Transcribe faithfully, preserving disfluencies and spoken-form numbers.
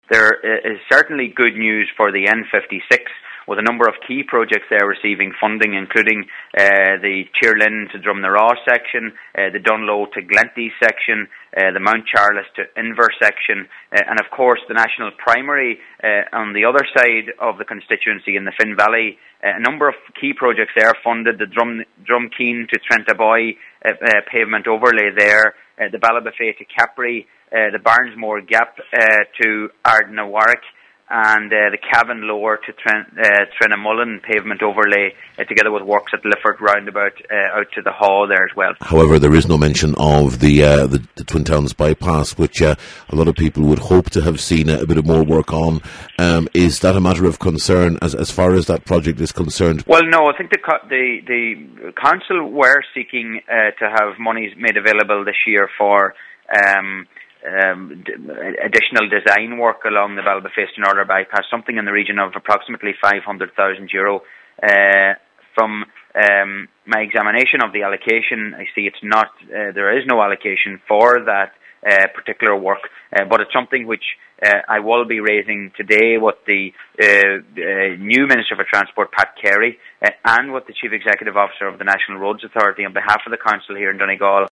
there is certainly good news for the N fifty-six, with a number of key projects there receiving funding, including uh, the Cheerlin to Drumnarraw section, uh, the Dunlow to Glenty section, uh, the Mount Charles to Inver section, uh, and of course the National Primary uh, on the other side of the constituency in the Finn Valley. Uh, a number of key projects there funded, the Drum Drumkeen to Trentaboy uh, uh, pavement overlay there, uh, the Ballabafay to Capri, uh, the Barnesmore Gap uh, to Ardnawarrick, and uh, the Cavan Lower to Tren, uh, Trenamullen pavement overlay, uh, together with works at Lifford roundabout uh, out to the Haw there as well. However, there is no mention of the uh, the, the Twin Towns bypass, which uh, a lot of people would hope to have seen a, a bit of more work on. Um, is that a matter of concern as as far as that project is concerned? Well, no, I think the co- the, the council were seeking uh, to have monies made available this year for Um, Um, d- additional design work along the Ballabafay-Norther bypass, something in the region of approximately five hundred thousand euro. Uh, from um, my examination of the allocation, I see it's not, uh, there is no allocation for that uh, particular work, uh, but it's something which uh, I will be raising today with the uh, uh, new Minister for Transport, Pat Carey, uh, and with the Chief Executive Officer of the National Roads Authority on behalf of the Council here in Donegal.